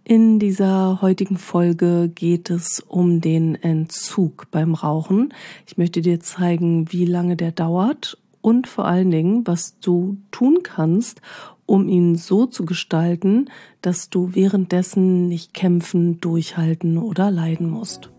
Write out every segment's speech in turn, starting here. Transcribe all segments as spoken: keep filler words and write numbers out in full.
In dieser heutigen Folge geht es um den Entzug beim Rauchen. Ich möchte dir zeigen, wie lange der dauert und vor allen Dingen, was du tun kannst, um ihn so zu gestalten, dass du währenddessen nicht kämpfen, durchhalten oder leiden musst.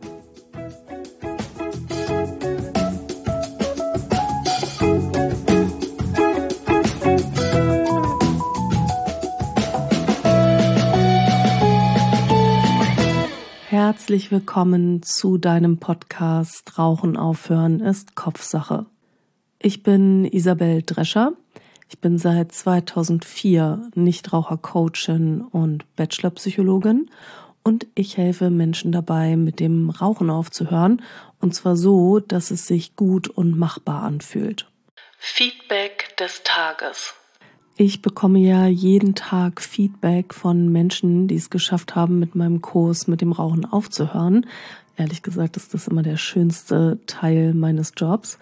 Herzlich willkommen zu deinem Podcast Rauchen aufhören ist Kopfsache. Ich bin Isabel Drescher. Ich bin seit zweitausendvier Nichtraucher-Coachin und Bachelorpsychologin und ich helfe Menschen dabei, mit dem Rauchen aufzuhören, und zwar so, dass es sich gut und machbar anfühlt. Feedback des Tages. Ich bekomme ja jeden Tag Feedback von Menschen, die es geschafft haben, mit meinem Kurs mit dem Rauchen aufzuhören. Ehrlich gesagt ist das immer der schönste Teil meines Jobs.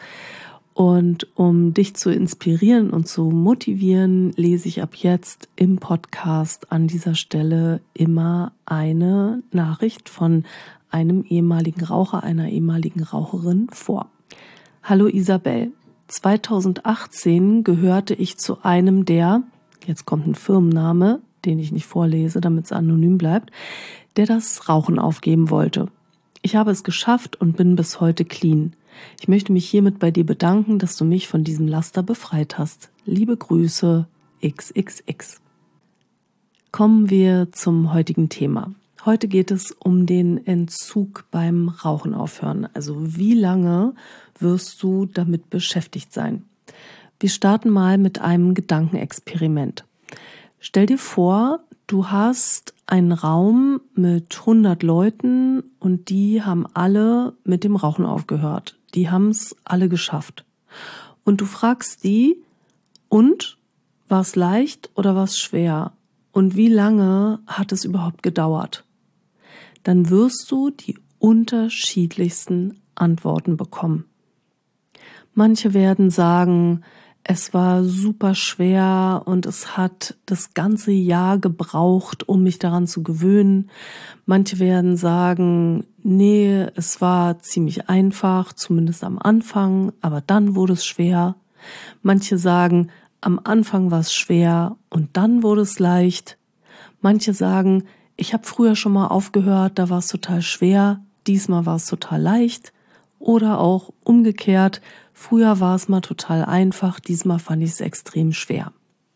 Und um dich zu inspirieren und zu motivieren, lese ich ab jetzt im Podcast an dieser Stelle immer eine Nachricht von einem ehemaligen Raucher, einer ehemaligen Raucherin vor. Hallo Isabel. zweitausendachtzehn gehörte ich zu einem der, jetzt kommt ein Firmenname, den ich nicht vorlese, damit es anonym bleibt, der das Rauchen aufgeben wollte. Ich habe es geschafft und bin bis heute clean. Ich möchte mich hiermit bei dir bedanken, dass du mich von diesem Laster befreit hast. Liebe Grüße, X X X. Kommen wir zum heutigen Thema. Heute geht es um den Entzug beim Rauchen aufhören. Also wie lange wirst du damit beschäftigt sein? Wir starten mal mit einem Gedankenexperiment. Stell dir vor, du hast einen Raum mit hundert Leuten und die haben alle mit dem Rauchen aufgehört. Die haben es alle geschafft. Und du fragst die, und war es leicht oder war es schwer? Und wie lange hat es überhaupt gedauert? Dann wirst du die unterschiedlichsten Antworten bekommen. Manche werden sagen, es war super schwer und es hat das ganze Jahr gebraucht, um mich daran zu gewöhnen. Manche werden sagen, nee, es war ziemlich einfach, zumindest am Anfang, aber dann wurde es schwer. Manche sagen, am Anfang war es schwer und dann wurde es leicht. Manche sagen, ich habe früher schon mal aufgehört, da war es total schwer, diesmal war es total leicht. Oder auch umgekehrt, früher war es mal total einfach, diesmal fand ich es extrem schwer.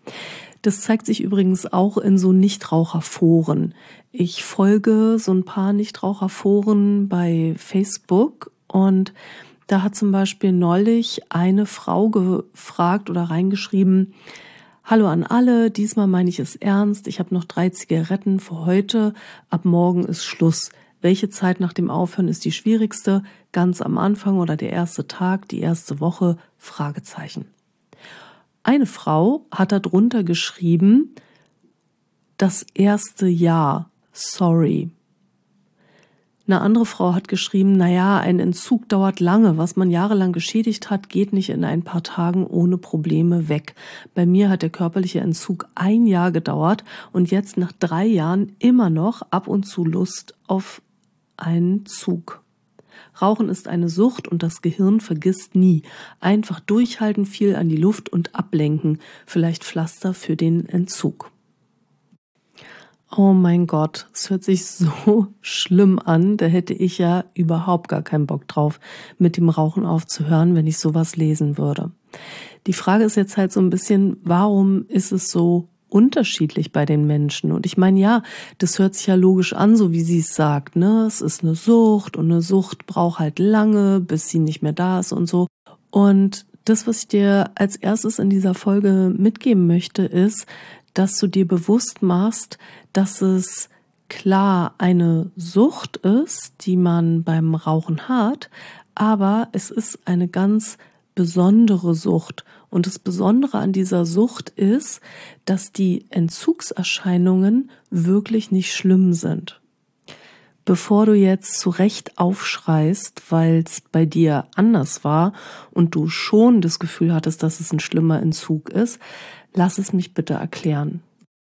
Das zeigt sich übrigens auch in so Nichtraucherforen. Ich folge so ein paar Nichtraucherforen bei Facebook und da hat zum Beispiel neulich eine Frau gefragt oder reingeschrieben: Hallo an alle, diesmal meine ich es ernst, ich habe noch drei Zigaretten für heute, ab morgen ist Schluss. Welche Zeit nach dem Aufhören ist die schwierigste? Ganz am Anfang oder der erste Tag, die erste Woche? Fragezeichen. Eine Frau hat darunter geschrieben, das erste Jahr, sorry. Eine andere Frau hat geschrieben, naja, ein Entzug dauert lange. Was man jahrelang geschädigt hat, geht nicht in ein paar Tagen ohne Probleme weg. Bei mir hat der körperliche Entzug ein Jahr gedauert und jetzt nach drei Jahren immer noch ab und zu Lust auf einen Zug. Rauchen ist eine Sucht und das Gehirn vergisst nie. Einfach durchhalten, viel an die Luft und ablenken. Vielleicht Pflaster für den Entzug. Oh mein Gott, es hört sich so schlimm an, da hätte ich ja überhaupt gar keinen Bock drauf, mit dem Rauchen aufzuhören, wenn ich sowas lesen würde. Die Frage ist jetzt halt so ein bisschen, warum ist es so unterschiedlich bei den Menschen? Und ich meine, ja, das hört sich ja logisch an, so wie sie es sagt, ne? Es ist eine Sucht und eine Sucht braucht halt lange, bis sie nicht mehr da ist und so. Und das, was ich dir als erstes in dieser Folge mitgeben möchte, ist, dass du dir bewusst machst, dass es klar eine Sucht ist, die man beim Rauchen hat, aber es ist eine ganz besondere Sucht. Und das Besondere an dieser Sucht ist, dass die Entzugserscheinungen wirklich nicht schlimm sind. Bevor du jetzt zu Recht aufschreist, weil es bei dir anders war und du schon das Gefühl hattest, dass es ein schlimmer Entzug ist, lass es mich bitte erklären.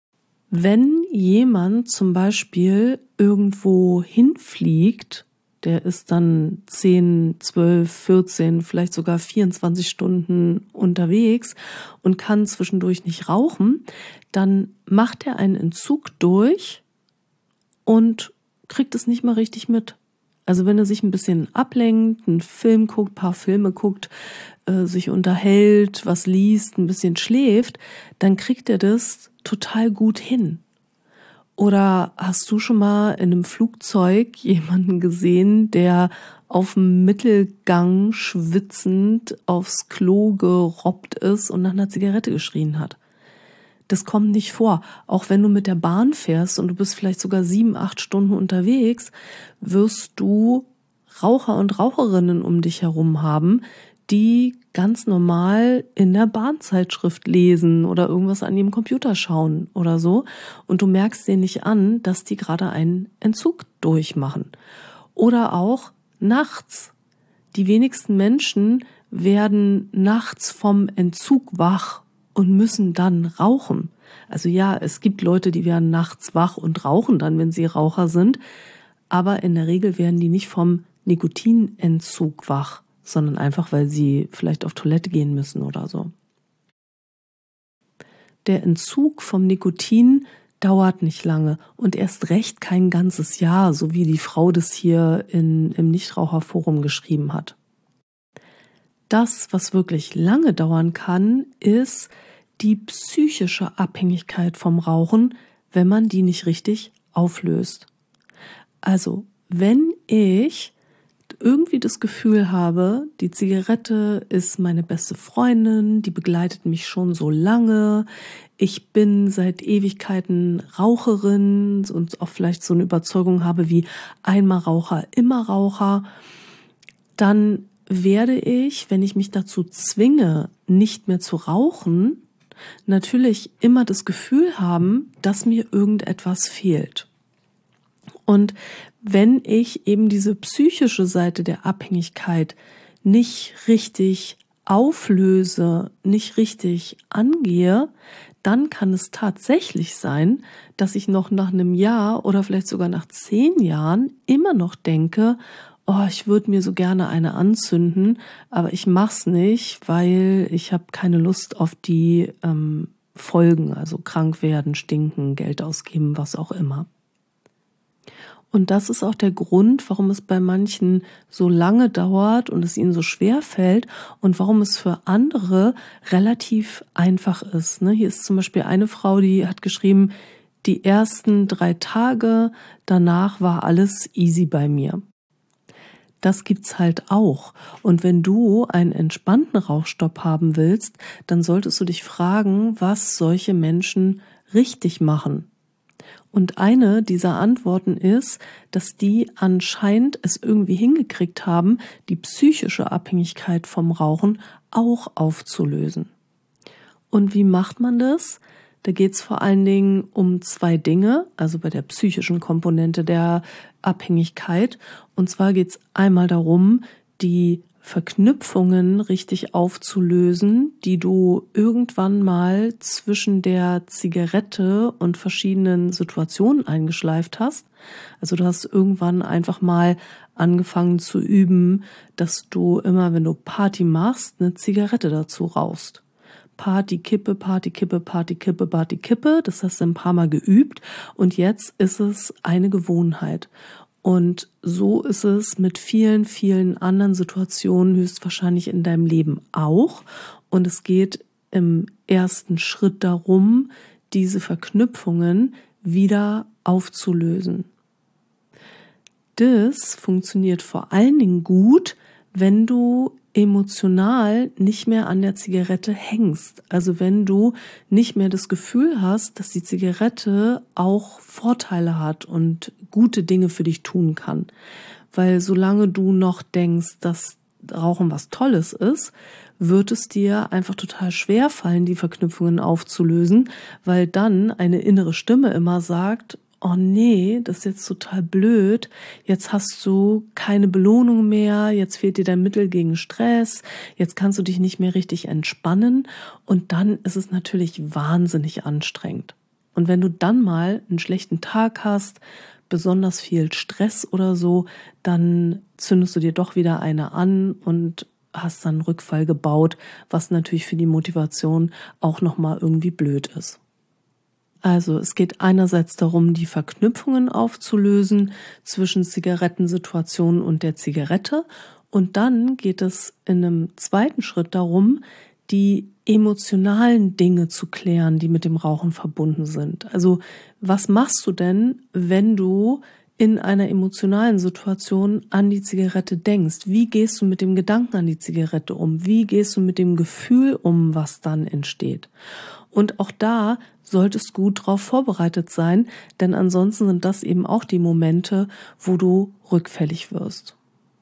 Wenn jemand zum Beispiel irgendwo hinfliegt, der ist dann zehn, zwölf, vierzehn, vielleicht sogar vierundzwanzig Stunden unterwegs und kann zwischendurch nicht rauchen, dann macht er einen Entzug durch und kriegt es nicht mal richtig mit. Also wenn er sich ein bisschen ablenkt, einen Film guckt, ein paar Filme guckt, äh, sich unterhält, was liest, ein bisschen schläft, dann kriegt er das total gut hin. Oder hast du schon mal in einem Flugzeug jemanden gesehen, der auf dem Mittelgang schwitzend aufs Klo gerobbt ist und nach einer Zigarette geschrien hat? Das kommt nicht vor. Auch wenn du mit der Bahn fährst und du bist vielleicht sogar sieben, acht Stunden unterwegs, wirst du Raucher und Raucherinnen um dich herum haben, die ganz normal in der Bahnzeitschrift lesen oder irgendwas an ihrem Computer schauen oder so. Und du merkst denen nicht an, dass die gerade einen Entzug durchmachen. Oder auch nachts. Die wenigsten Menschen werden nachts vom Entzug wach und müssen dann rauchen. Also ja, es gibt Leute, die werden nachts wach und rauchen dann, wenn sie Raucher sind. Aber in der Regel werden die nicht vom Nikotinentzug wach, sondern einfach, weil sie vielleicht auf Toilette gehen müssen oder so. Der Entzug vom Nikotin dauert nicht lange und erst recht kein ganzes Jahr, so wie die Frau das hier in, im Nichtraucherforum geschrieben hat. Das, was wirklich lange dauern kann, ist die psychische Abhängigkeit vom Rauchen, wenn man die nicht richtig auflöst. Also, wenn ich irgendwie das Gefühl habe, die Zigarette ist meine beste Freundin, die begleitet mich schon so lange, ich bin seit Ewigkeiten Raucherin und auch vielleicht so eine Überzeugung habe wie einmal Raucher, immer Raucher, dann werde ich, wenn ich mich dazu zwinge, nicht mehr zu rauchen, natürlich immer das Gefühl haben, dass mir irgendetwas fehlt. Und wenn ich eben diese psychische Seite der Abhängigkeit nicht richtig auflöse, nicht richtig angehe, dann kann es tatsächlich sein, dass ich noch nach einem Jahr oder vielleicht sogar nach zehn Jahren immer noch denke, oh, ich würde mir so gerne eine anzünden, aber ich mach's nicht, weil ich habe keine Lust auf die ähm, Folgen, also krank werden, stinken, Geld ausgeben, was auch immer. Und das ist auch der Grund, warum es bei manchen so lange dauert und es ihnen so schwer fällt und warum es für andere relativ einfach ist. Hier ist zum Beispiel eine Frau, die hat geschrieben, die ersten drei Tage, danach war alles easy bei mir. Das gibt's halt auch. Und wenn du einen entspannten Rauchstopp haben willst, dann solltest du dich fragen, was solche Menschen richtig machen. Und eine dieser Antworten ist, dass die anscheinend es irgendwie hingekriegt haben, die psychische Abhängigkeit vom Rauchen auch aufzulösen. Und wie macht man das? Da geht es vor allen Dingen um zwei Dinge, also bei der psychischen Komponente der Abhängigkeit. Und zwar geht es einmal darum, die Verknüpfungen richtig aufzulösen, die du irgendwann mal zwischen der Zigarette und verschiedenen Situationen eingeschleift hast. Also du hast irgendwann einfach mal angefangen zu üben, dass du immer, wenn du Party machst, eine Zigarette dazu rauchst. Party, Kippe, Party, Kippe, Party, Kippe, Party, Kippe. Das hast du ein paar Mal geübt und jetzt ist es eine Gewohnheit. Und so ist es mit vielen, vielen anderen Situationen höchstwahrscheinlich in deinem Leben auch. Und es geht im ersten Schritt darum, diese Verknüpfungen wieder aufzulösen. Das funktioniert vor allen Dingen gut, wenn du emotional nicht mehr an der Zigarette hängst. Also wenn du nicht mehr das Gefühl hast, dass die Zigarette auch Vorteile hat und gute Dinge für dich tun kann. Weil solange du noch denkst, dass Rauchen was Tolles ist, wird es dir einfach total schwer fallen, die Verknüpfungen aufzulösen, weil dann eine innere Stimme immer sagt, oh nee, das ist jetzt total blöd, jetzt hast du keine Belohnung mehr, jetzt fehlt dir dein Mittel gegen Stress, jetzt kannst du dich nicht mehr richtig entspannen und dann ist es natürlich wahnsinnig anstrengend. Und wenn du dann mal einen schlechten Tag hast, besonders viel Stress oder so, dann zündest du dir doch wieder eine an und hast dann einen Rückfall gebaut, was natürlich für die Motivation auch nochmal irgendwie blöd ist. Also es geht einerseits darum, die Verknüpfungen aufzulösen zwischen Zigarettensituationen und der Zigarette. Und dann geht es in einem zweiten Schritt darum, die emotionalen Dinge zu klären, die mit dem Rauchen verbunden sind. Also was machst du denn, wenn du in einer emotionalen Situation an die Zigarette denkst? Wie gehst du mit dem Gedanken an die Zigarette um? Wie gehst du mit dem Gefühl um, was dann entsteht? Und auch da solltest du gut drauf vorbereitet sein, denn ansonsten sind das eben auch die Momente, wo du rückfällig wirst.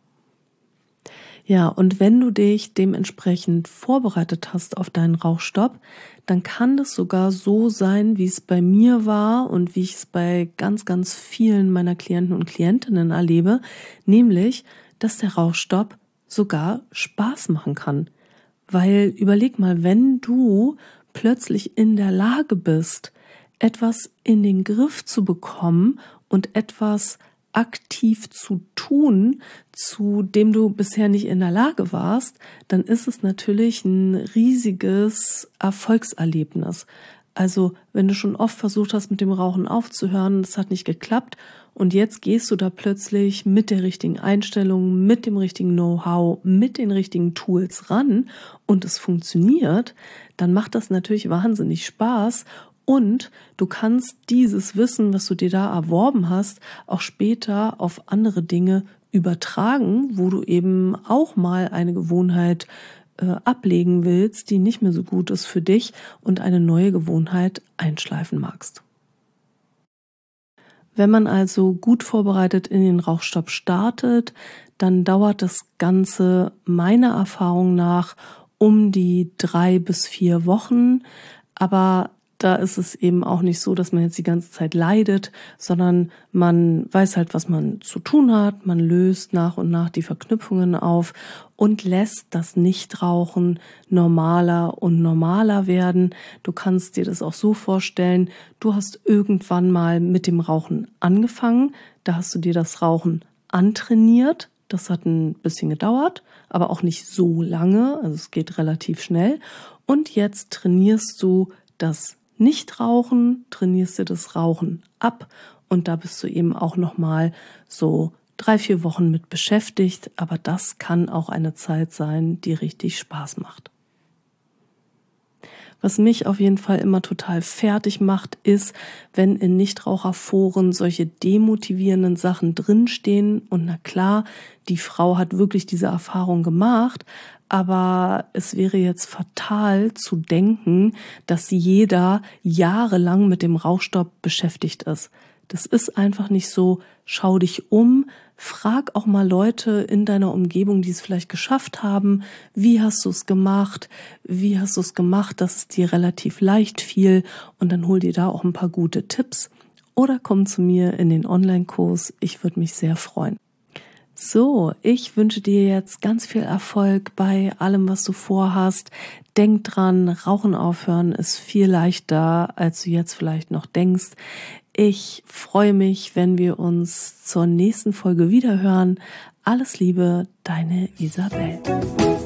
Ja, und wenn du dich dementsprechend vorbereitet hast auf deinen Rauchstopp, dann kann das sogar so sein, wie es bei mir war und wie ich es bei ganz, ganz vielen meiner Klienten und Klientinnen erlebe, nämlich, dass der Rauchstopp sogar Spaß machen kann. Weil überleg mal, wenn du plötzlich in der Lage bist, etwas in den Griff zu bekommen und etwas aktiv zu tun, zu dem du bisher nicht in der Lage warst, dann ist es natürlich ein riesiges Erfolgserlebnis. Also wenn du schon oft versucht hast, mit dem Rauchen aufzuhören, das hat nicht geklappt und jetzt gehst du da plötzlich mit der richtigen Einstellung, mit dem richtigen Know-how, mit den richtigen Tools ran und es funktioniert, dann macht das natürlich wahnsinnig Spaß. Und du kannst dieses Wissen, was du dir da erworben hast, auch später auf andere Dinge übertragen, wo du eben auch mal eine Gewohnheit äh, ablegen willst, die nicht mehr so gut ist für dich und eine neue Gewohnheit einschleifen magst. Wenn man also gut vorbereitet in den Rauchstopp startet, dann dauert das Ganze meiner Erfahrung nach um die drei bis vier Wochen, aber da ist es eben auch nicht so, dass man jetzt die ganze Zeit leidet, sondern man weiß halt, was man zu tun hat. Man löst nach und nach die Verknüpfungen auf und lässt das Nichtrauchen normaler und normaler werden. Du kannst dir das auch so vorstellen, du hast irgendwann mal mit dem Rauchen angefangen. Da hast du dir das Rauchen antrainiert. Das hat ein bisschen gedauert, aber auch nicht so lange. Also es geht relativ schnell. Und jetzt trainierst du das Nichtrauchen, trainierst dir das Rauchen ab und da bist du eben auch nochmal so drei, vier Wochen mit beschäftigt, aber das kann auch eine Zeit sein, die richtig Spaß macht. Was mich auf jeden Fall immer total fertig macht, ist, wenn in Nichtraucherforen solche demotivierenden Sachen drinstehen und na klar, die Frau hat wirklich diese Erfahrung gemacht, aber es wäre jetzt fatal zu denken, dass jeder jahrelang mit dem Rauchstopp beschäftigt ist. Das ist einfach nicht so. Schau dich um, frag auch mal Leute in deiner Umgebung, die es vielleicht geschafft haben. Wie hast du es gemacht? Wie hast du es gemacht, dass es dir relativ leicht fiel? Und dann hol dir da auch ein paar gute Tipps. Oder komm zu mir in den Online-Kurs. Ich würde mich sehr freuen. So, ich wünsche dir jetzt ganz viel Erfolg bei allem, was du vorhast. Denk dran, Rauchen aufhören ist viel leichter, als du jetzt vielleicht noch denkst. Ich freue mich, wenn wir uns zur nächsten Folge wiederhören. Alles Liebe, deine Isabel.